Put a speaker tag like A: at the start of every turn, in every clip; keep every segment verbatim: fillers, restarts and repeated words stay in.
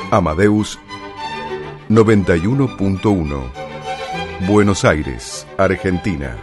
A: Amadeus noventa y uno punto uno, Buenos Aires, Argentina.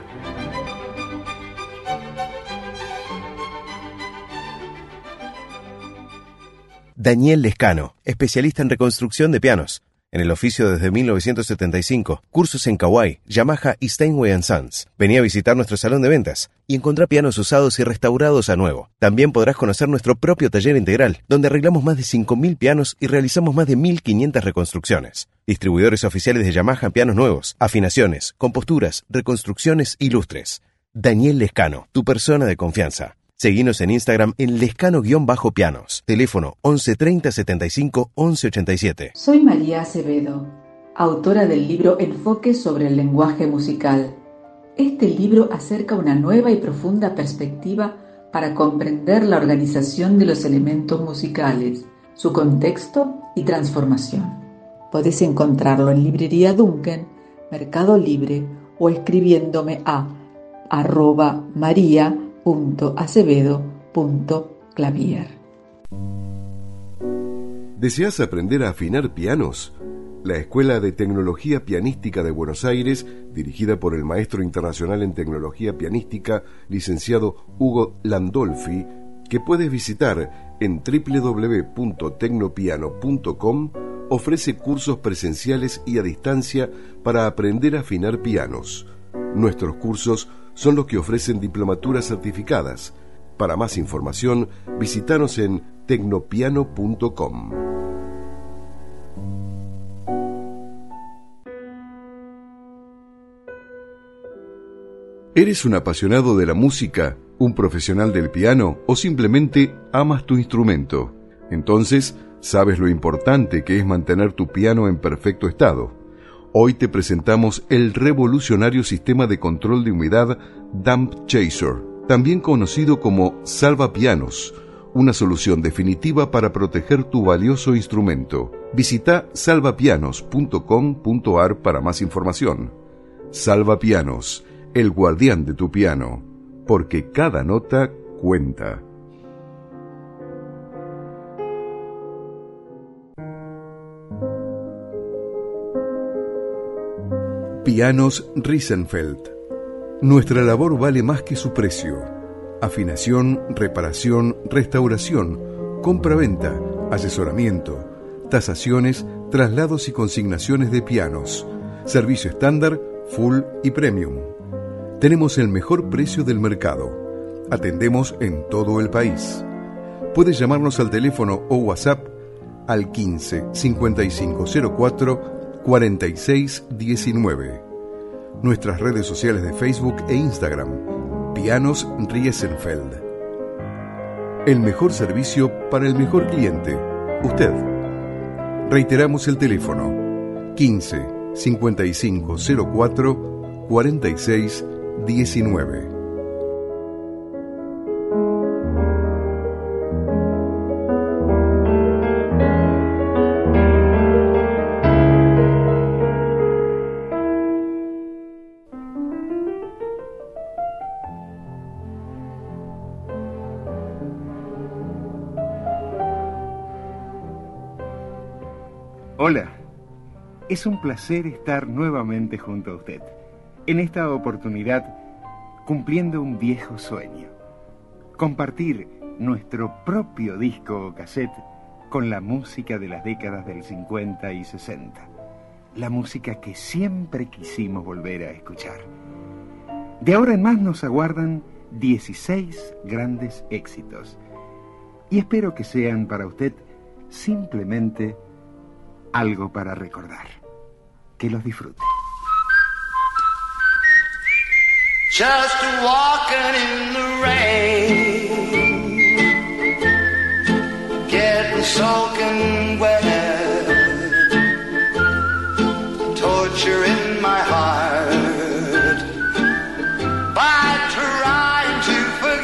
B: Daniel Lescano, especialista en reconstrucción de pianos. En el oficio desde mil novecientos setenta y cinco, cursos en Kawai, Yamaha y Steinway and Sons. Vení a visitar nuestro salón de ventas y encontrá pianos usados y restaurados a nuevo. También podrás conocer nuestro propio taller integral, donde arreglamos más de cinco mil pianos y realizamos más de mil quinientas reconstrucciones. Distribuidores oficiales de Yamaha en pianos nuevos, afinaciones, composturas, reconstrucciones y lustres. Daniel Lescano, tu persona de confianza. Seguinos en Instagram en lescano-pianos. Teléfono once treinta setenta y cinco once ochenta y siete.
C: Soy María Acevedo, autora del libro Enfoque sobre el lenguaje musical. Este libro acerca una nueva y profunda perspectiva para comprender la organización de los elementos musicales, su contexto y transformación. Podés encontrarlo en Librería Duncan, Mercado Libre o escribiéndome a arroba maría punto acevedo punto clavier.
A: ¿Deseas aprender a afinar pianos? La Escuela de Tecnología Pianística de Buenos Aires, dirigida por el maestro internacional en tecnología pianística, licenciado Hugo Landolfi, que puedes visitar en doble u doble u doble u punto tecnopiano punto com, ofrece cursos presenciales y a distancia para aprender a afinar pianos. Nuestros cursos son los que ofrecen diplomaturas certificadas. Para más información, visítanos en tecnopiano punto com. ¿Eres un apasionado de la música, un profesional del piano o simplemente amas tu instrumento? Entonces, sabes lo importante que es mantener tu piano en perfecto estado. Hoy te presentamos el revolucionario sistema de control de humedad Damp Chaser, también conocido como Salvapianos, una solución definitiva para proteger tu valioso instrumento. Visita salvapianos punto com punto a r para más información. Salvapianos, el guardián de tu piano, porque cada nota cuenta. Pianos Riesenfeld. Nuestra labor vale más que su precio. Afinación, reparación, restauración, compra-venta, asesoramiento, tasaciones, traslados y consignaciones de pianos. Servicio estándar, full y premium. Tenemos el mejor precio del mercado. Atendemos en todo el país. Puedes llamarnos al teléfono o WhatsApp al quince cincuenta y cinco cero cuatro cuarenta y seis diecinueve. Nuestras redes sociales de Facebook e Instagram, Pianos Riesenfeld. El mejor servicio para el mejor cliente, usted. Reiteramos el teléfono, quince cincuenta y cinco cero cuatro cuarenta y seis diecinueve.
D: Hola, es un placer estar nuevamente junto a usted, en esta oportunidad cumpliendo un viejo sueño, compartir nuestro propio disco o cassette con la música de las décadas del cincuenta y sesenta, la música que siempre quisimos volver a escuchar. De ahora en más nos aguardan dieciséis grandes éxitos, y espero que sean para usted simplemente algo para recordar. Que los disfrute.
E: Just walking in the rain, getting soaking wet, torture in my heart by trying to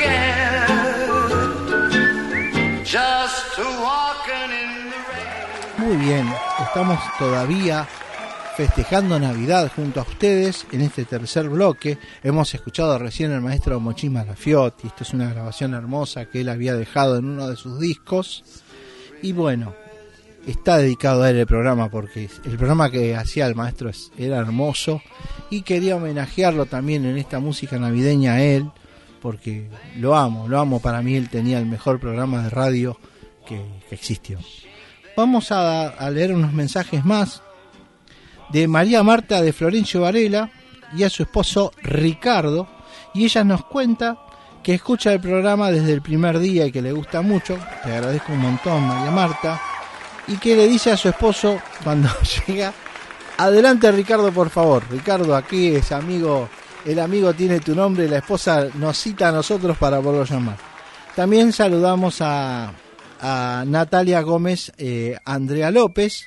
E: forget. Just walking in the rain.
F: Muy bien, estamos todavía festejando Navidad junto a ustedes en este tercer bloque. Hemos escuchado recién al maestro Mochis Malafiotti. Esto es una grabación hermosa que él había dejado en uno de sus discos. Y bueno, está dedicado a él el programa, porque el programa que hacía el maestro era hermoso y quería homenajearlo también en esta música navideña a él, porque lo amo, lo amo. Para mí él tenía el mejor programa de radio que, que existió. Vamos a, a leer unos mensajes más de María Marta de Florencio Varela y a su esposo Ricardo, y ella nos cuenta que escucha el programa desde el primer día y que le gusta mucho. Te agradezco un montón, María Marta. Y que le dice a su esposo cuando llega: adelante, Ricardo, por favor. Ricardo, aquí es amigo, el amigo tiene tu nombre, la esposa nos cita a nosotros para poderlo llamar. También saludamos a, a Natalia Gómez, eh, Andrea López,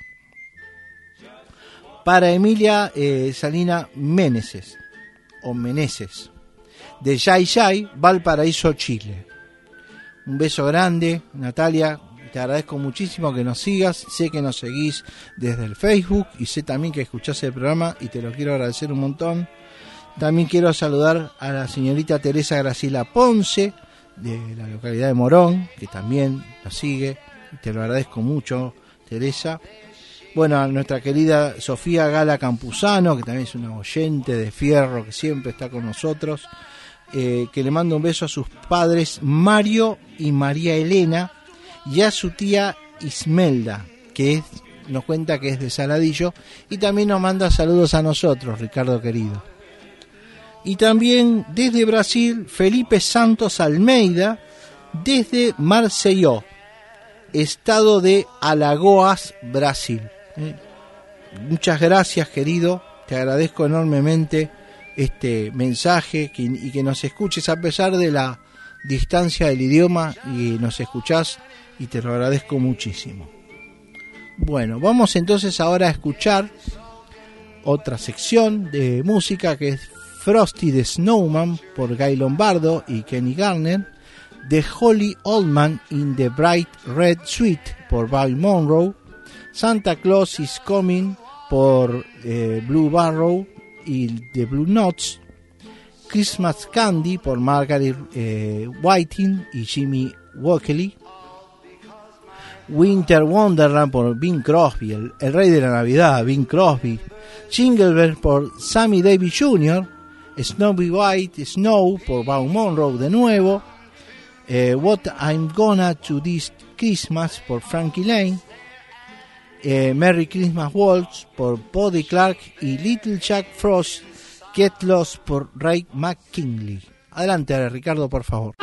F: para Emilia eh, Salina Meneses, o Meneses, de Yay Yay, Valparaíso, Chile. Un beso grande, Natalia. Te agradezco muchísimo que nos sigas. Sé que nos seguís desde el Facebook y sé también que escuchás el programa y te lo quiero agradecer un montón. También quiero saludar a la señorita Teresa Graciela Ponce, de la localidad de Morón, que también nos sigue. Te lo agradezco mucho, Teresa. Bueno, a nuestra querida Sofía Gala Campuzano, que también es una oyente de fierro, que siempre está con nosotros. Eh, que le mando un beso a sus padres Mario y María Elena, y a su tía Ismelda, que es, nos cuenta que es de Saladillo, y también nos manda saludos a nosotros, Ricardo querido. Y también desde Brasil, Felipe Santos Almeida, desde Maceió, estado de Alagoas, Brasil. ¿Eh? Muchas gracias, querido, te agradezco enormemente este mensaje que, y que nos escuches a pesar de la distancia del idioma, y nos escuchás y te lo agradezco muchísimo. Bueno, vamos entonces ahora a escuchar otra sección de música, que es Frosty the Snowman por Guy Lombardo y Kenny Garner, The Holy Old Man in the Bright Red Suite por Bobby Monroe, Santa Claus is Coming por eh, Blue Barrow y The Blue Notes, Christmas Candy por Margaret eh, Whiting y Jimmy Walkley, Winter Wonderland por Bing Crosby, el, el rey de la Navidad, Bing Crosby, Jingle Bell por Sammy Davis junior, Snowy White Snow por Bob Monroe de nuevo, eh, What I'm Gonna Do This Christmas por Frankie Lane, eh, Merry Christmas Waltz por Buddy Clark y Little Jack Frost Get Lost por Ray McKinley. Adelante, Ricardo, por favor.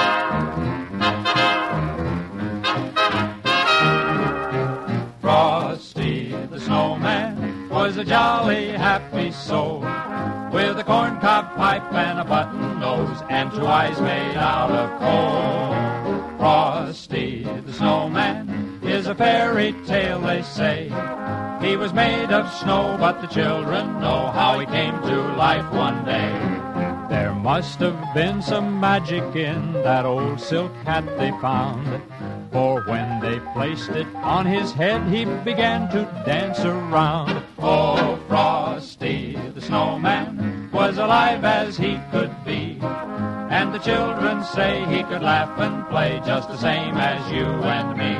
G: Frosty the Snowman was a jolly happy soul, with a corncob pipe and a button nose and two eyes made out of coal. Frosty the Snowman is a fairy tale, they say. He was made of snow, but the children know how he came to life one day. There must have been some magic in that old silk hat they found, for when they placed it on his head, he began to dance around. Oh, Frosty the Snowman was alive as he could be, and the children say he could laugh and play just the same as you and me.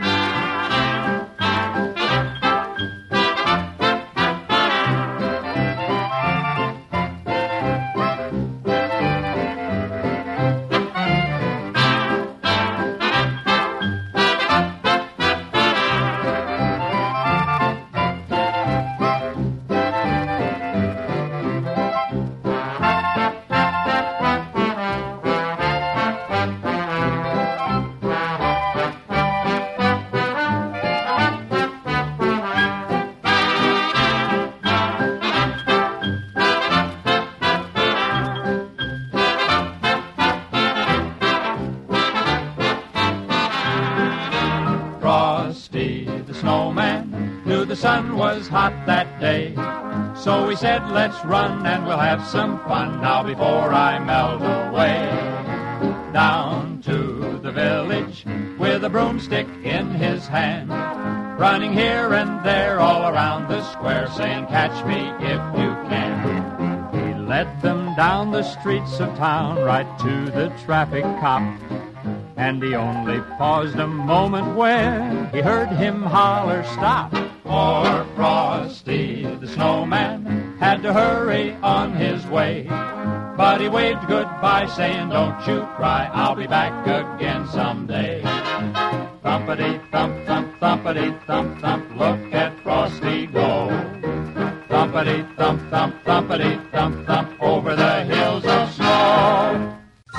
G: So we said, let's run and we'll have some fun now before I melt away. Down to the village with a broomstick in his hand, running here and there all around the square, saying, catch me if you can. He led them down the streets of town right to the traffic cop, and he only paused a moment when he heard him holler, stop. Poor Frosty the Snowman had to hurry on his way, but he waved goodbye saying, don't you cry, I'll be back again someday. Thumpity thump thump thumpity thump thump, look at Frosty go. Thumpity thump thump thumpity thump thump over the hills of snow.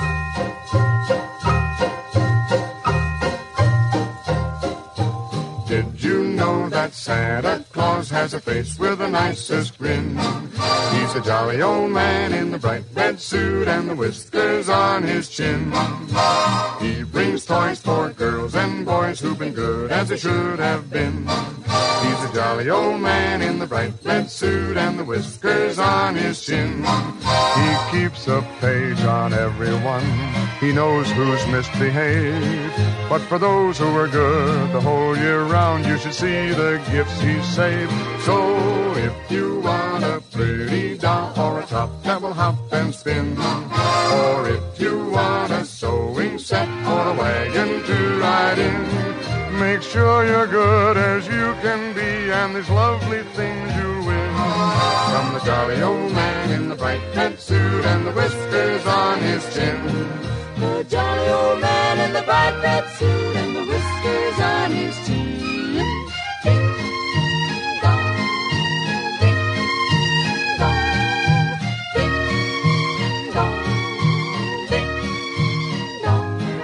H: Did you know that Santa Claus has a face with the nicest grin? He's a jolly old man in the bright red suit and the whiskers on his chin. He brings toys for girls and boys who've been good as they should have been. He's a jolly old man in the bright red suit and the whiskers on his chin. He keeps a page on everyone. He knows who's misbehaved. But for those who are good the whole year round, you should see the gifts he saved. So if you want a pretty doll or a top that will hop and spin, or if you want a sewing set or a wagon to ride in, make sure you're good as you can be, and these lovely things you'll win. From the jolly old man in the bright red suit and the whiskers on his chin.
I: The jolly old man in the bright red suit and the whiskers on his chin. Ding dong, ding dong, ding dong, ding dong.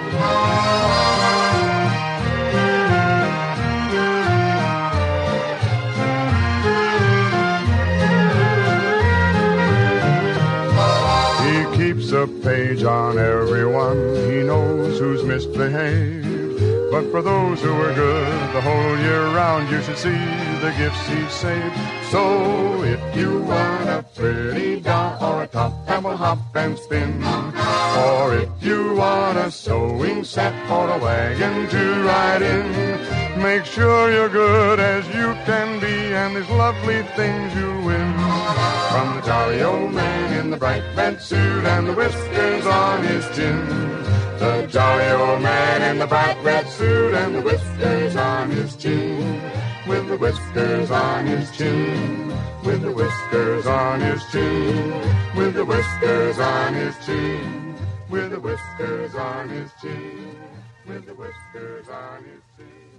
H: Keeps a page on everyone. He knows who's misbehaved. But for those who are good the whole year round, you should see the gifts he saved. So if you want a pretty doll or a top that will hop and spin, or if you want a sewing set or a wagon to ride in, make sure you're good as you can be, and these lovely things you'll win. From the jolly old man in the bright red suit and the whiskers on his chin. The jolly old man in the bright red suit and the whiskers on his chin. With the whiskers on his chin. With the whiskers on his chin. With the whiskers on his chin. With the whiskers on his chin. With the whiskers on his chin.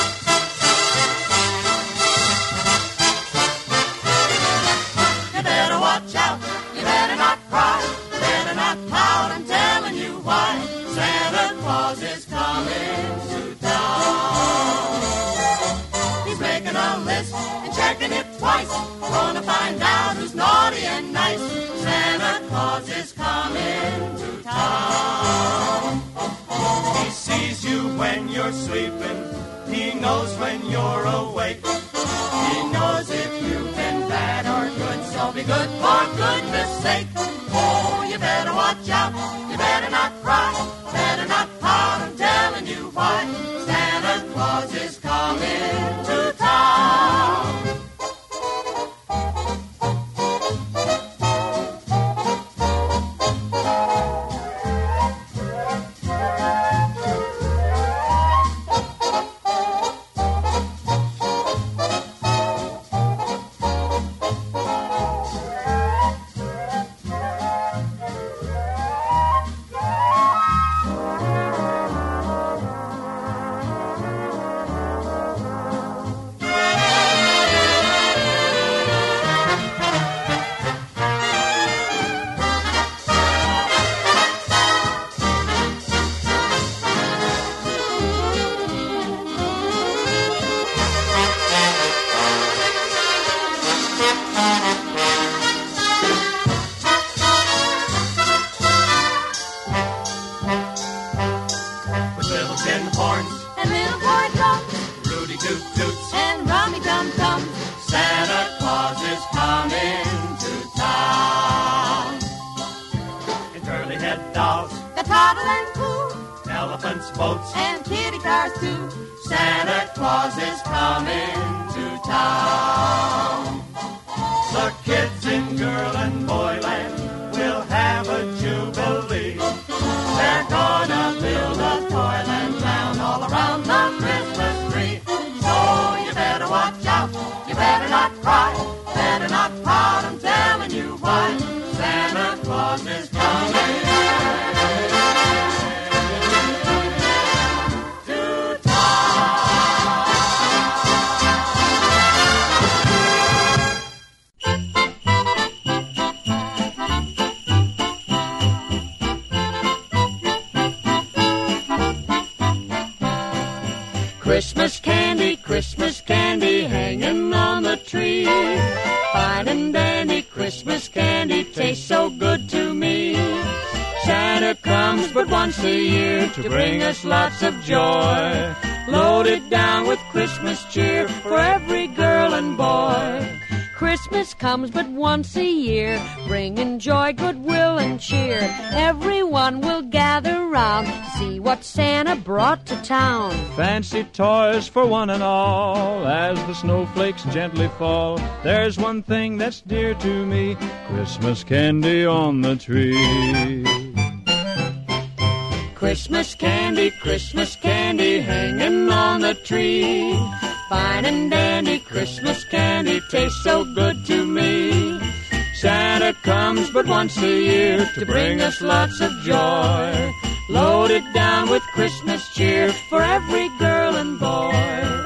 I: You better watch out, you better not cry, you better not pout, I'm telling you why. Santa Claus is coming to town. He's making a list and checking it twice, gonna find out who's naughty and nice. Santa Claus is coming to town. He sees you when you're sleeping, he knows when you're awake. He knows if you've been bad or good, so be good for goodness sake. Oh, you better watch out, you better not cry, better not pout, I'm telling you why. Santa Claus is coming to town. They're gonna build a not cry, better not pout, I'm telling you why. Santa Claus is coming to Christmas candy, Christmas candy hanging on the tree. Fine and dandy Christmas candy tastes so good to me. Santa comes but once a year to bring us lots of joy. Loaded down with Christmas cheer for every girl and boy.
J: Christmas comes but once a year, bringing joy, goodwill, and cheer. Everyone will gather round to see what Santa brought to town.
G: Fancy toys for one and all, as the snowflakes gently fall. There's one thing that's dear to me, Christmas candy on the tree.
J: Christmas candy, Christmas candy hanging on the tree. Fine and dandy Christmas candy tastes so good to me.
G: Santa comes but once a year to bring us lots of joy.
J: Loaded down with Christmas cheer for every girl and boy.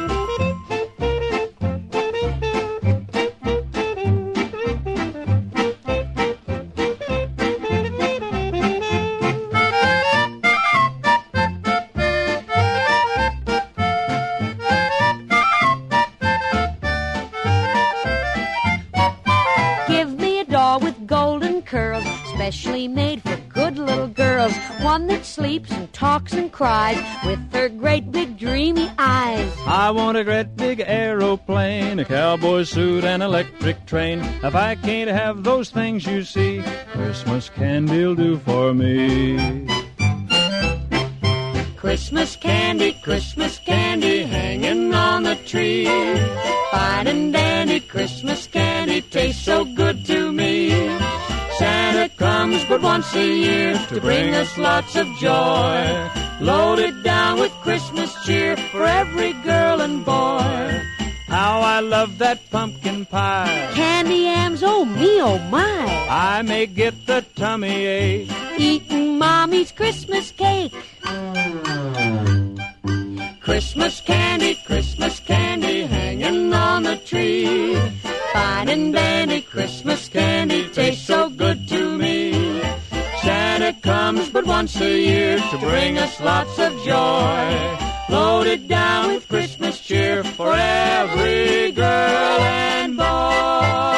J: Specially made for good little girls. One that sleeps and talks and cries with her great big dreamy eyes.
G: I want a great big aeroplane, a cowboy suit, and electric train. If I can't have those things you see, Christmas candy'll do for me.
J: Christmas candy, Christmas candy hanging on the tree. Fine and dandy Christmas candy tastes so good to me. Santa comes but once a year to bring us lots of joy. Loaded down with Christmas cheer for every girl and boy.
G: How I love that pumpkin pie.
J: Candy yams, oh me, oh my.
G: I may get the tummy ache
J: eating Mommy's Christmas cake. Christmas candy, Christmas candy hanging on the tree. Fine and dandy Christmas candy tastes so good to me. Santa comes but once a year to bring us lots of joy. Loaded down with Christmas cheer for every girl and boy.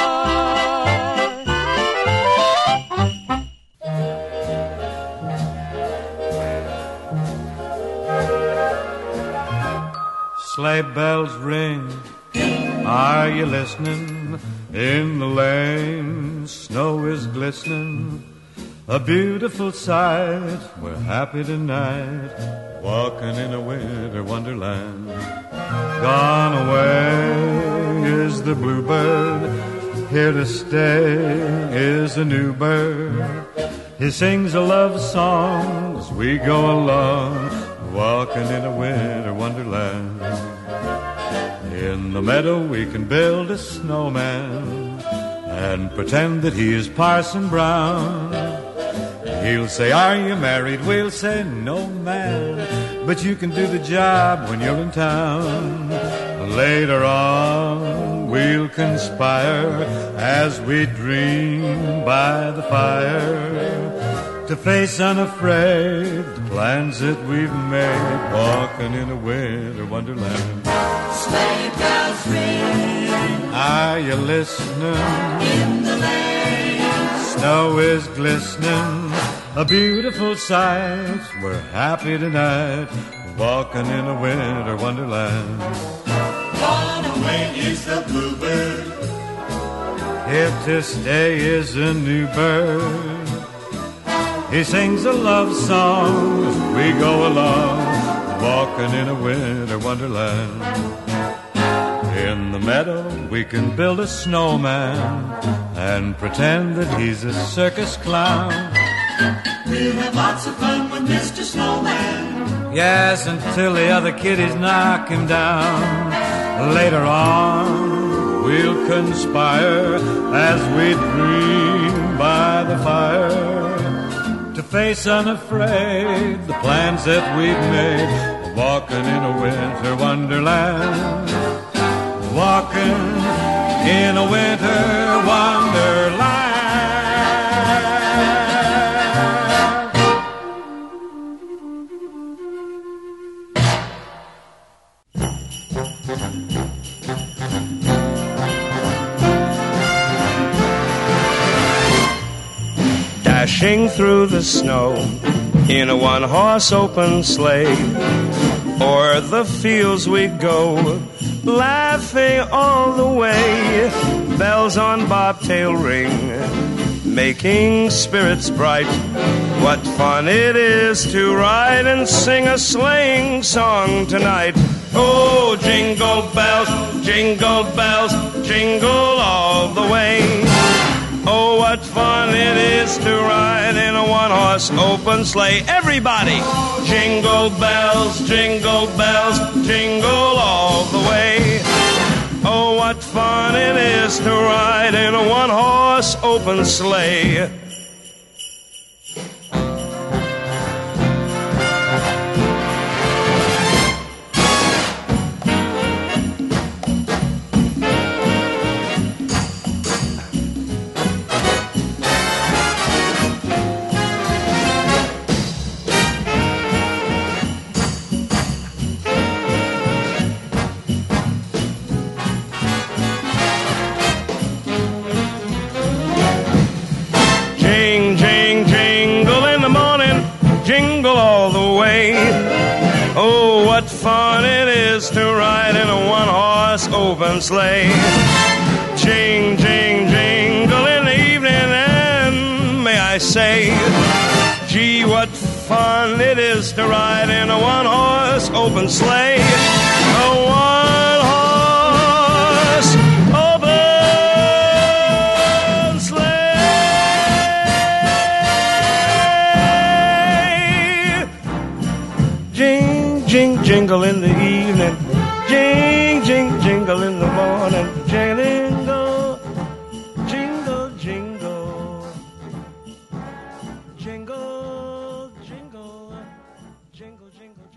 K: Sleigh bells ring, are you listening? In the lane, snow is glistening, a beautiful sight. We're happy tonight, walking in a winter wonderland. Gone away is the bluebird, here to stay is a new bird. He sings a love song as we go along, walking in a winter wonderland. In the meadow we can build a snowman and pretend that he is Parson Brown. He'll say, are you married? We'll say, no, man, but you can do the job when you're in town. Later on we'll conspire as we dream by the fire to face unafraid the plans that we've made, walking in a winter wonderland.
I: Sleigh bells ring,
K: are you listening?
I: In the lane,
K: snow is glistening, a beautiful sight. We're happy tonight, walking in a winter wonderland.
I: Gone away is the bluebird,
K: here to stay is a new bird. He sings a love song as we go along, walking in a winter wonderland. In the meadow we can build a snowman and pretend that he's a circus clown.
I: We'll have lots of fun with Mister Snowman.
K: Yes, until the other kiddies knock him down. Later on we'll conspire as we dream by the fire to face unafraid the plans that we've made, walking in a winter wonderland, walking in a winter wonderland.
L: Dashing through the snow in a one-horse open sleigh, o'er the fields we go, laughing all the way. Bells on bobtail ring, making spirits bright. What fun it is to ride and sing a sleighing song tonight. Oh, jingle bells, jingle bells, jingle all the way. Oh, what fun it is to ride in a one-horse open sleigh. Everybody! Jingle bells, jingle bells, jingle all the way. Oh, what fun it is to ride in a one-horse open sleigh. Fun it is to ride in a one-horse open sleigh. Jing, jing, jingle in the evening, and may I say, gee, what fun it is to ride in a one-horse open sleigh. A one-horse open sleigh. Jing, jing, jingle in the evening, jing, jing, jingle in the morning, jingle, jingle, jingle, jingle, jingle, jingle, jingle,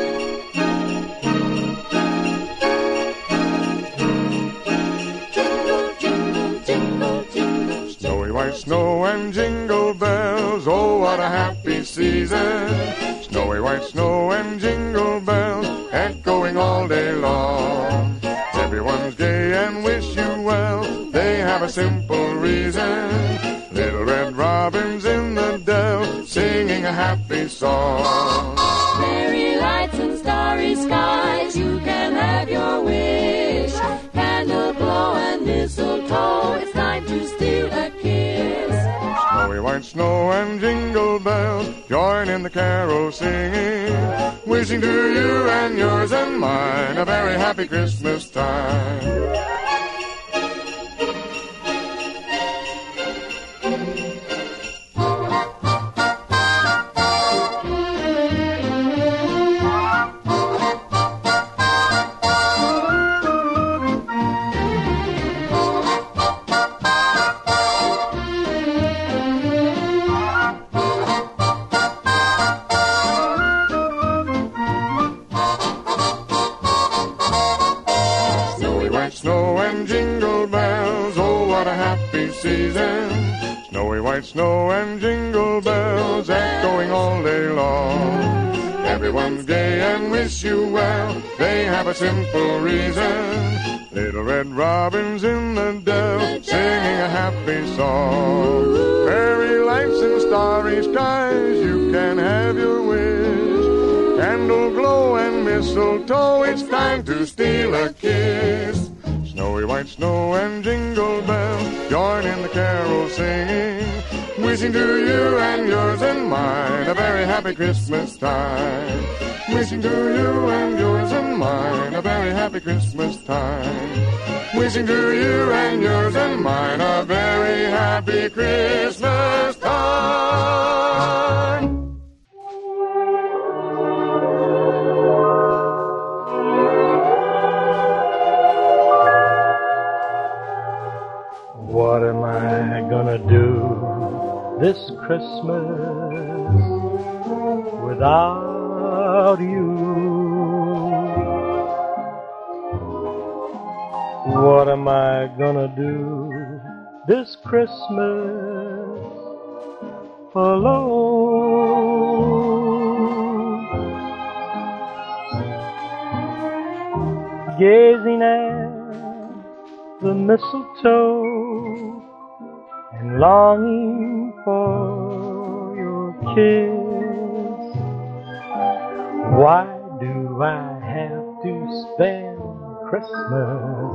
H: jingle, jingle. Snowy white snow and jingle bells, oh what a happy season. Snowy white snow and jingle bells, echoing all day long. Everyone's gay and wish you well, they have a simple reason. Little red robins in the dell, singing a happy song.
I: Fairy lights and starry skies, you can have your wish. Candle glow and mistletoe, it's time to steal a kiss.
H: Snowy white snow and jingle bells, join in the carol singing, wishing to you and yours and mine a very happy Christmas time. Snow and jingle bells echoing all day long. Everyone's gay and wish you well, they have a simple reason. Little red robins in the dell, singing a happy song. Fairy lights and starry skies, you can have your wish. Candle glow and mistletoe, it's time to steal a kiss. Snowy white snow and jingle bells, join in the carol singing, wishing to you and yours and mine a very happy Christmas time. Wishing to you and yours and mine a very happy Christmas time. Wishing to you and yours and mine a very happy Christmas time.
M: this Christmas without you. What am I gonna do this Christmas alone? Gazing at the mistletoe and longing for your kiss. Why do I have to spend Christmas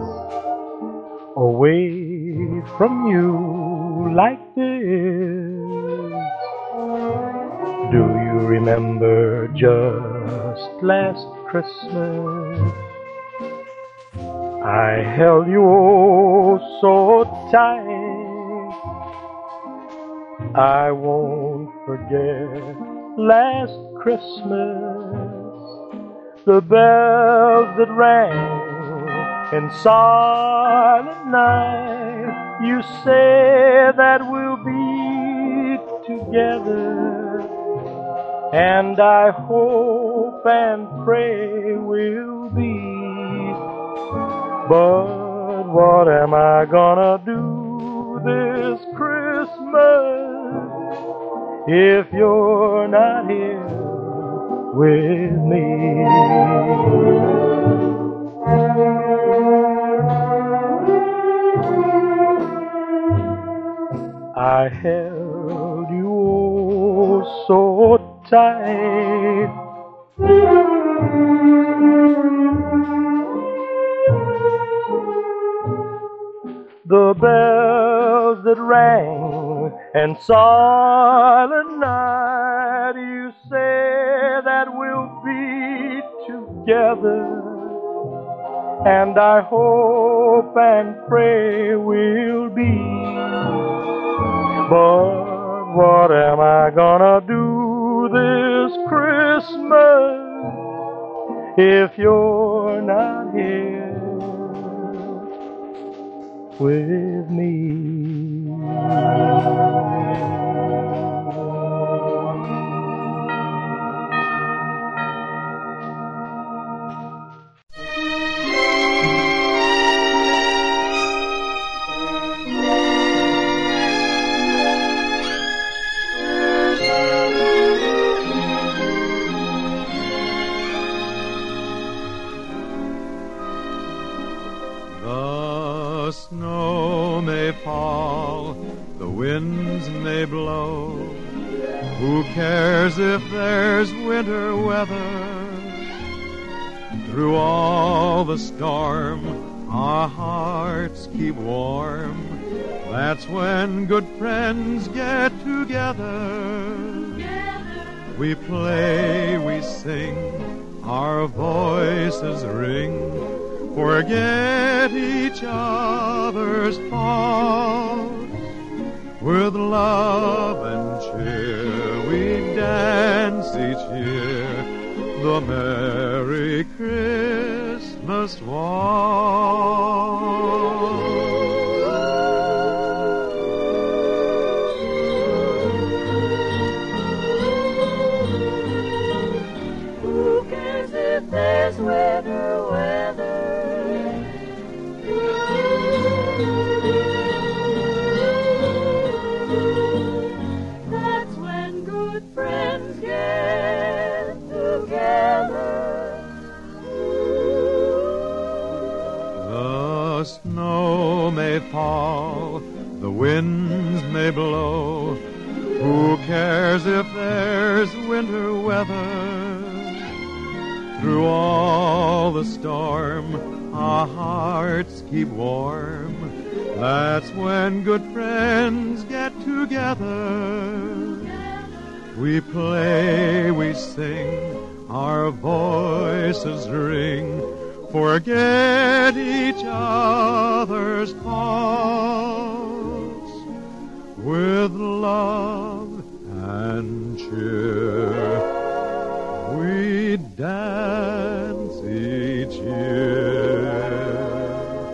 M: away from you like this? Do you remember just last Christmas? I held you oh so tight. I won't forget last Christmas, the bells that rang in silent night. You say that we'll be together, and I hope and pray we'll be. But what am I gonna do this Christmas if you're not here with me? I held you oh so tight. The bells that rang and silent night, you say that we'll be together, and I hope and pray we'll be. But what am I gonna do this Christmas if you're not here with me?
K: The snow may fall, the winds may blow. Who cares if there's winter weather? Through all the storm, our hearts keep warm. That's when good friends get together. We play, we sing, our voices ring. Forget each other's faults. With love and cheer we dance each year the Merry Christmas waltz.
I: Who cares if there's winter weather? That's when good friends get together.
K: The snow may fall, the winds may blow. Who cares if there's winter weather? Through all the storm, our hearts keep warm. That's when good friends get together. We play, we sing, our voices ring. Forget each other's faults. With love and cheer we dance each year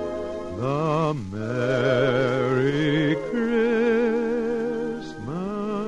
K: the Merry Christmas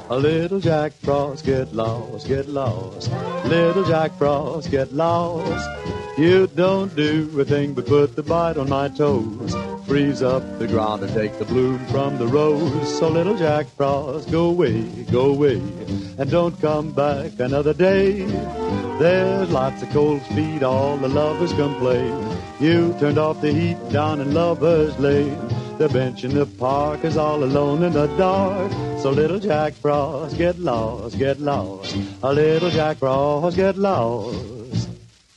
N: A little Jack Frost, get lost, get lost. Little Jack Frost, get lost. You don't do a thing but put the bite on my toes. Freeze up the ground and take the bloom from the rose. So little Jack Frost, go away, go away, and don't come back another day. There's lots of cold feet, all the lovers complain. You turned off the heat down in Lover's Lane. The bench in the park is all alone in the dark. So little Jack Frost, get lost, get lost. A little Jack Frost, get lost.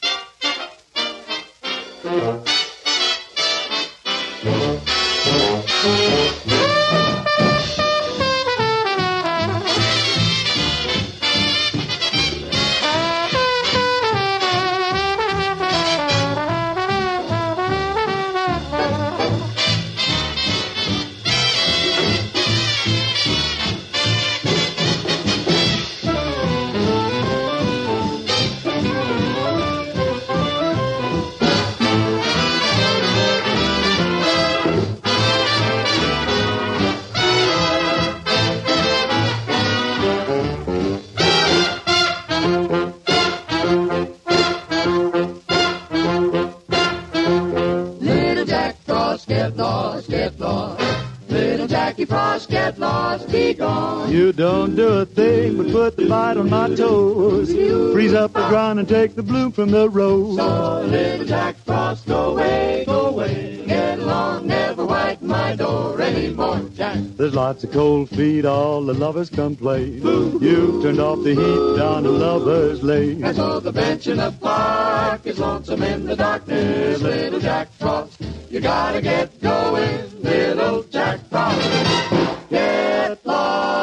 N: You don't do a thing but put the bite on my toes. Freeze up the ground and take the bloom from the rose. So little Jack Frost, go away, go away. Get along, never whiten my door anymore, Jack. There's lots of cold feet, all the lovers complain. You turned off the heat down in Lover's Lane. And so the bench in the park is lonesome in the darkness. Little Jack Frost, you gotta get going. Little Jack Frost, get lost.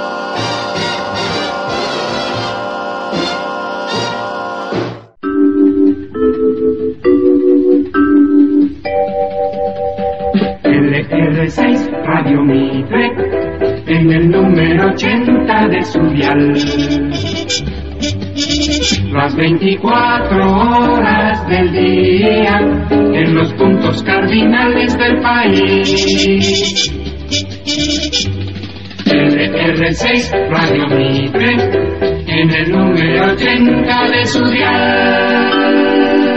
O: L R seis Radio Mitre, en el número ochenta de su dial. Las veinticuatro horas del día, en los puntos cardinales del país. L R seis Radio Mitre, en el número ochenta de su dial.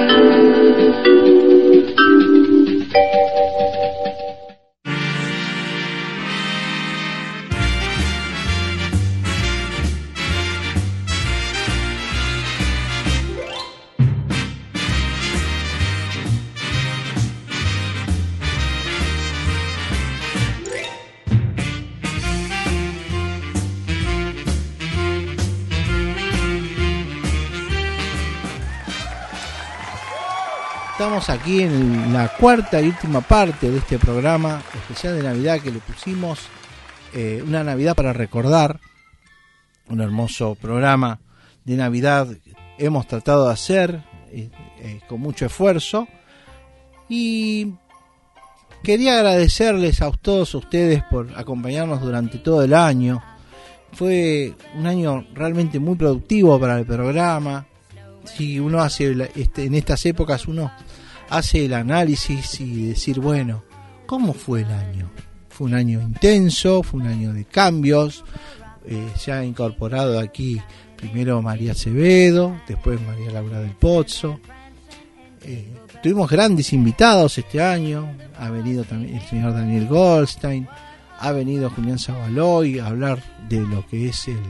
F: Estamos aquí en la cuarta y última parte de este programa especial de Navidad que le pusimos eh, una Navidad para recordar, un hermoso programa de Navidad que hemos tratado de hacer eh, eh, con mucho esfuerzo, y quería agradecerles a todos ustedes por acompañarnos durante todo el año. Fue un año realmente muy productivo para el programa. Si uno hace este, en estas épocas uno hace el análisis y decir, bueno, ¿cómo fue el año? Fue un año intenso, fue un año de cambios. Eh, se ha incorporado aquí primero María Acevedo, después María Laura del Pozzo. Eh, tuvimos grandes invitados este año. Ha venido también el señor Daniel Goldstein, ha venido Julián Zabaloy a hablar de lo que es el,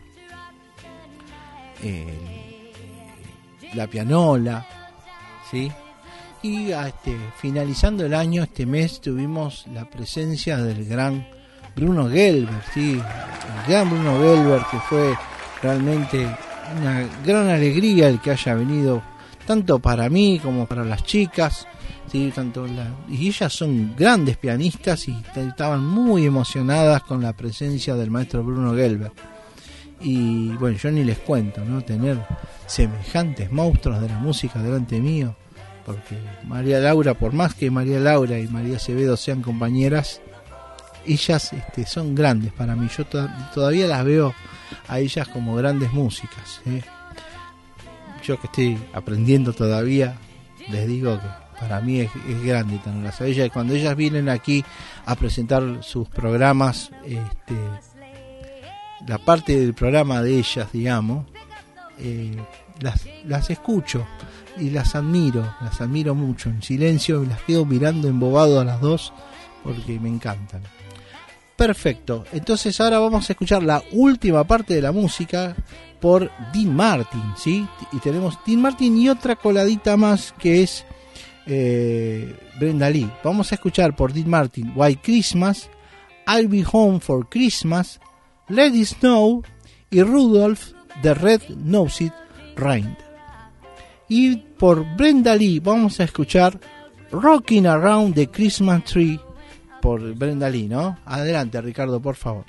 F: el la pianola, ¿sí? Y este, finalizando el año, este mes tuvimos la presencia del gran Bruno Gelber, ¿sí? El gran Bruno Gelber, que fue realmente una gran alegría el que haya venido, tanto para mí como para las chicas, ¿sí? Tanto la, y ellas son grandes pianistas y estaban muy emocionadas con la presencia del maestro Bruno Gelber. Y bueno, yo ni les cuento, ¿no? Tener semejantes monstruos de la música delante mío, porque María Laura, por más que María Laura y María Acevedo sean compañeras, ellas este, son grandes para mí. Yo to- todavía las veo a ellas como grandes músicas, ¿eh? Yo que estoy aprendiendo todavía, les digo que para mí es, es grande tenerlas a ellas. Cuando ellas vienen aquí a presentar sus programas, este la parte del programa de ellas, digamos, eh, las, las escucho y las admiro, las admiro mucho, en silencio, y las quedo mirando embobado a las dos porque me encantan. Perfecto, entonces ahora vamos a escuchar la última parte de la música por Dean Martin, ¿sí? Y tenemos Dean Martin y otra coladita más que es eh, Brenda Lee. Vamos a escuchar por Dean Martin White Christmas, I'll Be Home for Christmas, Let It Snow y Rudolph the Red-Nosed Reindeer. Y por Brenda Lee vamos a escuchar Rocking Around the Christmas Tree por Brenda Lee, ¿no? Adelante, Ricardo, por favor.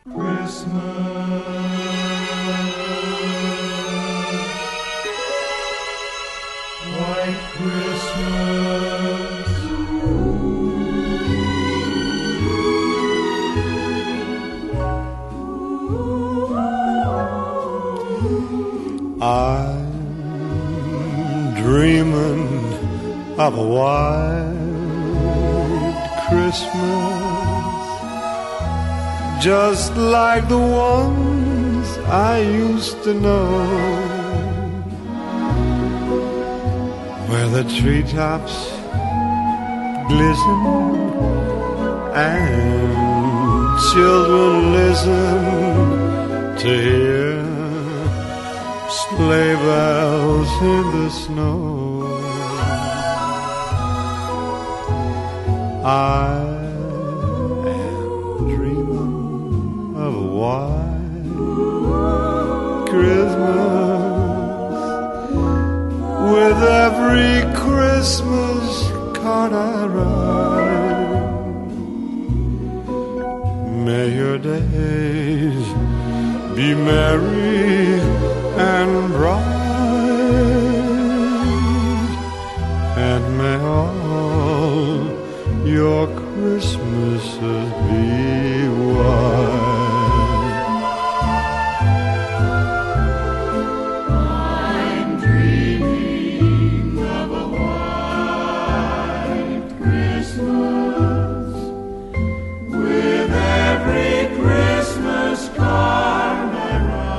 K: White Christmas,
P: I'm dreaming of a white Christmas, just like the ones I used to know, where the treetops glisten and children listen to hear sleigh bells in the snow. I am dreaming of a white Christmas, with every Christmas card I write. May your days be merry and bright, and may all your Christmases be white.
I: I'm dreaming of a white Christmas, with every Christmas card I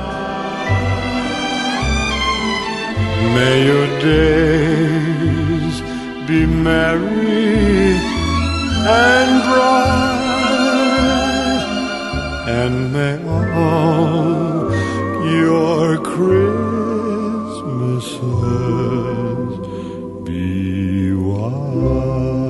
I: write.
P: May your days be merry and bright, and may all your Christmases be white.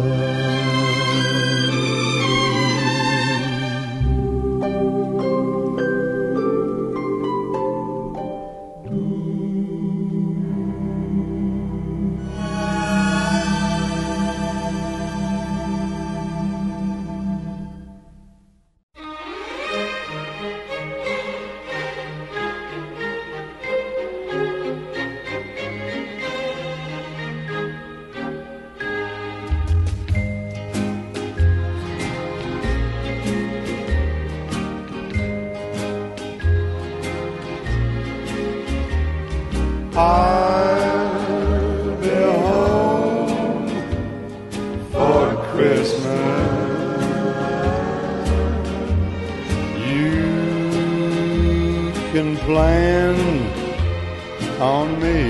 P: I'll be home for Christmas. You can plan on me.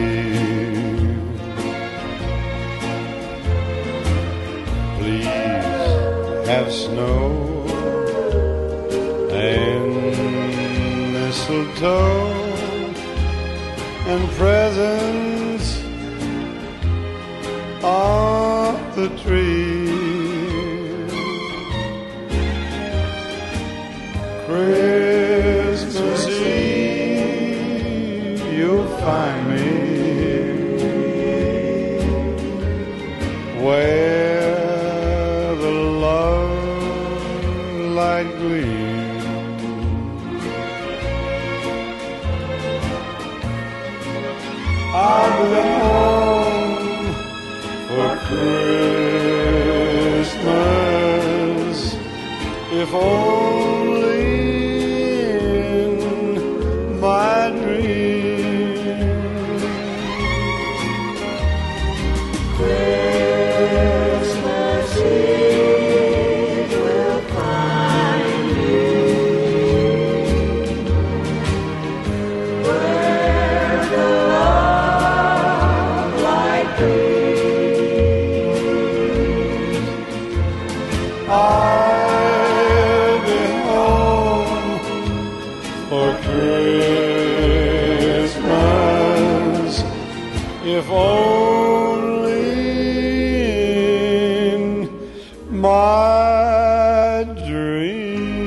P: Please have snow and mistletoe and presents on the tree. Christmas Eve, you'll find me where the love light gleams. I'll be home for Christmas, if only in my dreams. Christmas Eve will find me if only in my dream.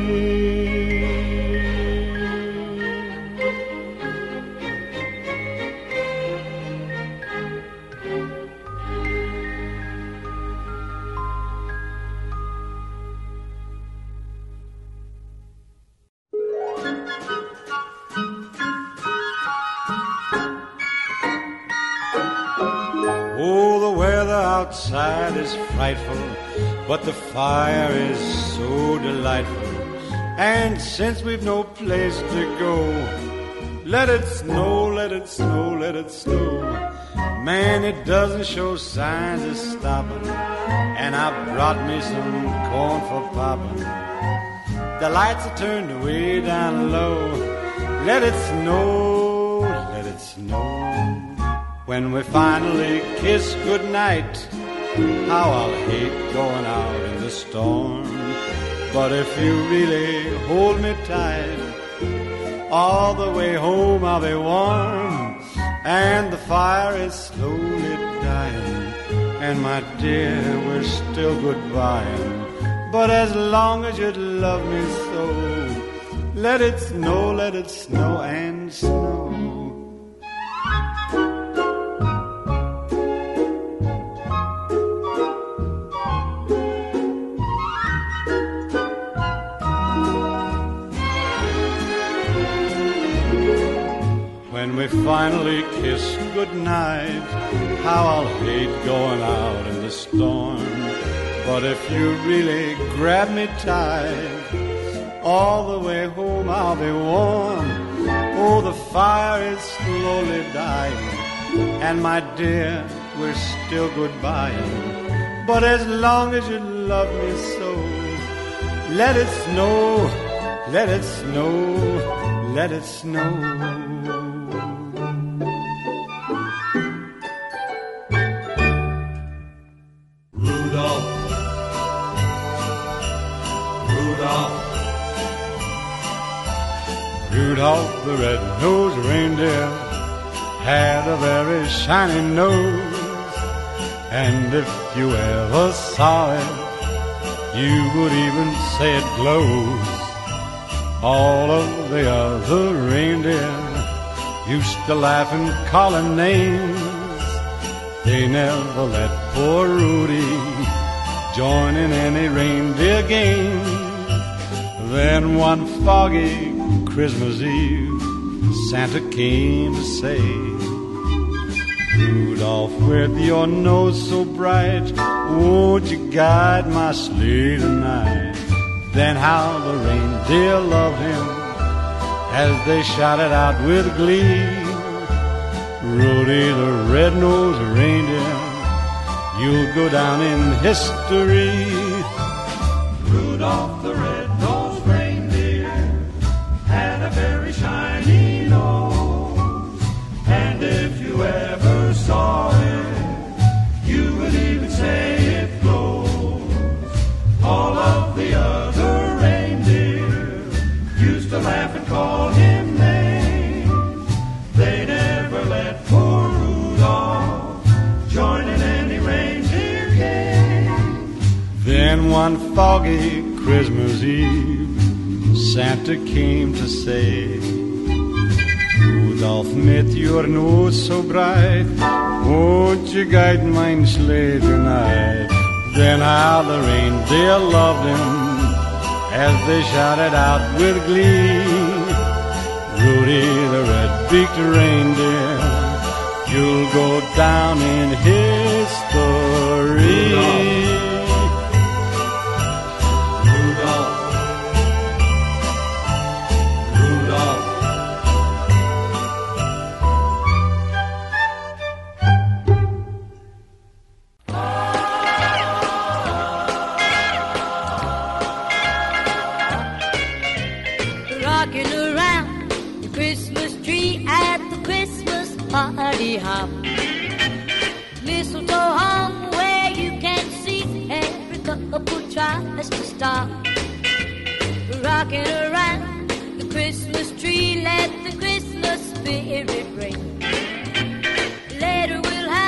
K: Oh, the weather outside is frightful, but the fire is so delightful. And since we've no place to go, let it snow, let it snow, let it snow. Man, it doesn't show signs of stopping, and I brought me some corn for popping. The lights are turned way down low. Let it snow, let it snow. When we finally kiss goodnight, how I'll hate going out in the storm. But if you really hold me tight, all the way home I'll be warm. And the fire is slowly dying, and my dear, we're still goodbying. But as long as you love me so, let it snow, let it snow and snow. When we finally kiss goodnight, how I'll hate going out in the storm. But if you really grab me tight, all the way home I'll be warm. Oh, the fire is slowly dying, and my dear, we're still goodbying. But as long as you love me so, let it snow, let it snow, let it snow. Rudolph the red-nosed reindeer had a very shiny nose, and if you ever saw it, you would even say it glows. All of the other reindeer used to laugh and call him names. They never let poor Rudy join in any reindeer game. Then one foggy Christmas Eve, Santa came to say, Rudolph, with your nose so bright, won't you guide my sleigh tonight? Then how the reindeer loved him as they shouted out with glee, Rudy the red-nosed reindeer, you'll go down in history. Rudolph the red-nosed reindeer had a very shiny nose, and if you ever saw it, you would even say it glows. All of the other reindeer used to laugh and call him names. They never let poor Rudolph join in any reindeer game. Then one foggy Christmas Eve, Santa came to say, Rudolph, with your nose so bright, won't you guide my sleigh tonight? Then how the reindeer loved him as they shouted out with glee, Rudy the red-beaked reindeer, you'll go down in history. Rudolph, Rudolph,
J: rocking around the Christmas tree at the Christmas party hop. Mistletoe hung where you can see every couple tries to stop. Rocking around the Christmas tree, let the Christmas spirit ring. Later we'll have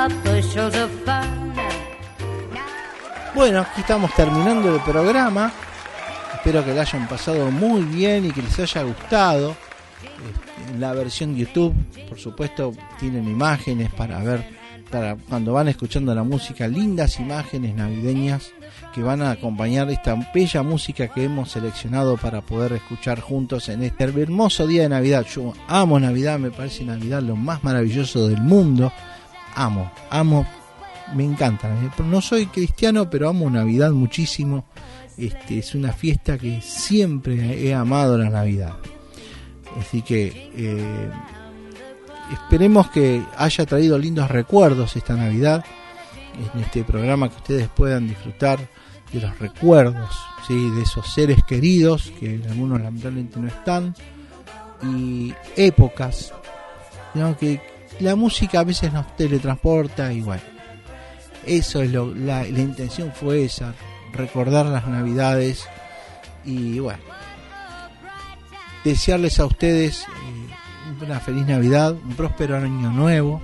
J: of bushels of fun.
F: Bueno, aquí estamos terminando el programa. Espero que lo hayan pasado muy bien y que les haya gustado. En la versión YouTube, por supuesto, tienen imágenes para ver, para cuando van escuchando la música, lindas imágenes navideñas que van a acompañar esta bella música que hemos seleccionado para poder escuchar juntos en este hermoso día de Navidad. Yo amo Navidad, me parece Navidad lo más maravilloso del mundo. Amo, amo, me encanta. No soy cristiano, pero amo Navidad muchísimo. Este, es una fiesta que siempre he amado, la Navidad. Así que eh, esperemos que haya traído lindos recuerdos esta Navidad en este programa, que ustedes puedan disfrutar de los recuerdos, ¿sí? De esos seres queridos que algunos lamentablemente no están, y épocas, ¿no? Que la música a veces nos teletransporta, y bueno, eso es lo, la, la intención fue esa, recordar las Navidades. Y bueno, desearles a ustedes eh, una feliz Navidad, un próspero año nuevo,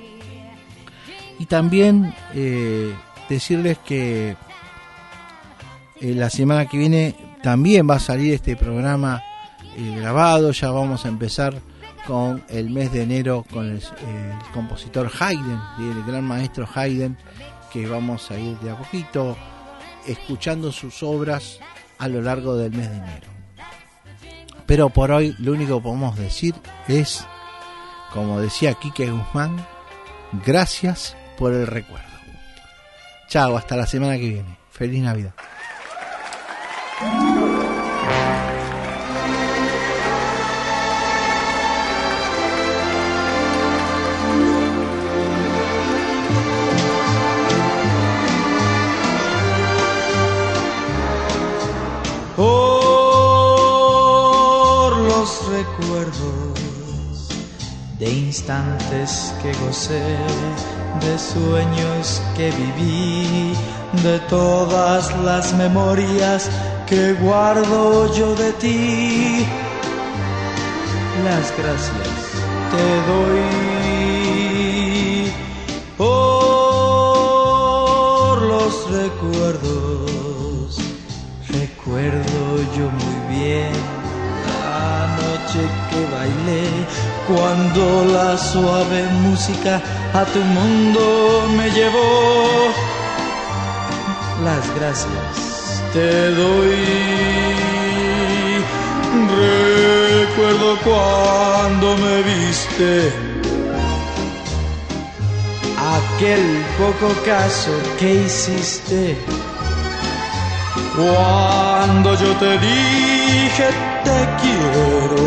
F: y también eh, decirles que eh, la semana que viene también va a salir este programa eh, grabado. Ya vamos a empezar con el mes de enero con el, eh, el compositor Haydn, el gran maestro Haydn, que vamos a ir de a poquito escuchando sus obras a lo largo del mes de enero. Pero por hoy lo único que podemos decir es, como decía Quique Guzmán, gracias por el recuerdo. Chao, hasta la semana que viene. Feliz Navidad.
Q: Recuerdos de instantes que gocé, de sueños que viví, de todas las memorias que guardo yo de ti. Las gracias te doy por los recuerdos. Recuerdo yo muy bien que bailé cuando la suave música a tu mundo me llevó. Las gracias te doy. Recuerdo cuando me viste, aquel poco caso que hiciste, cuando yo te dije te quiero.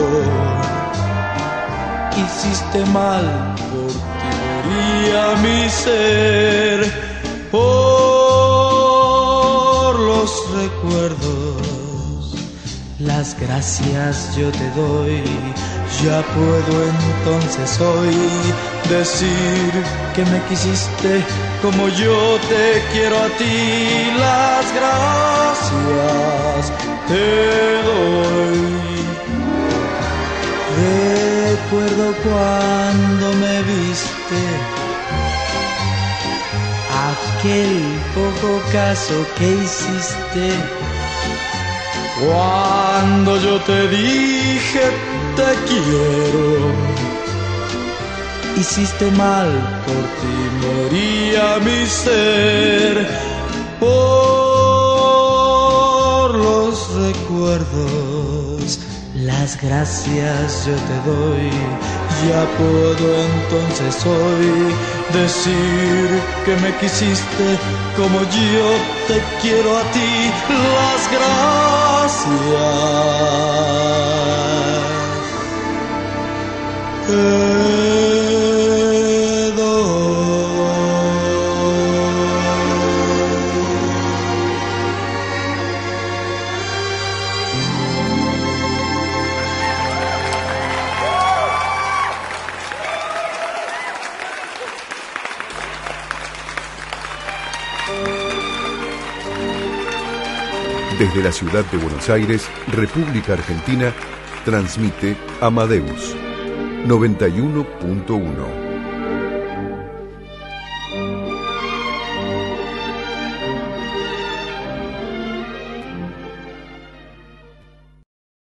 Q: Hiciste mal, por ti moría mi ser. Por los recuerdos, las gracias yo te doy. Ya puedo entonces hoy decir que me quisiste como yo te quiero a ti. Las gracias te doy. Recuerdo cuando me viste, aquel poco caso que hiciste, cuando yo te dije te quiero. Hiciste mal, por ti moría mi ser. Por los recuerdos, las gracias yo te doy. Ya puedo entonces hoy decir que me quisiste como yo te quiero a ti. Las gracias te
A: Desde la ciudad de Buenos Aires, República Argentina, transmite Amadeus noventa y uno punto uno.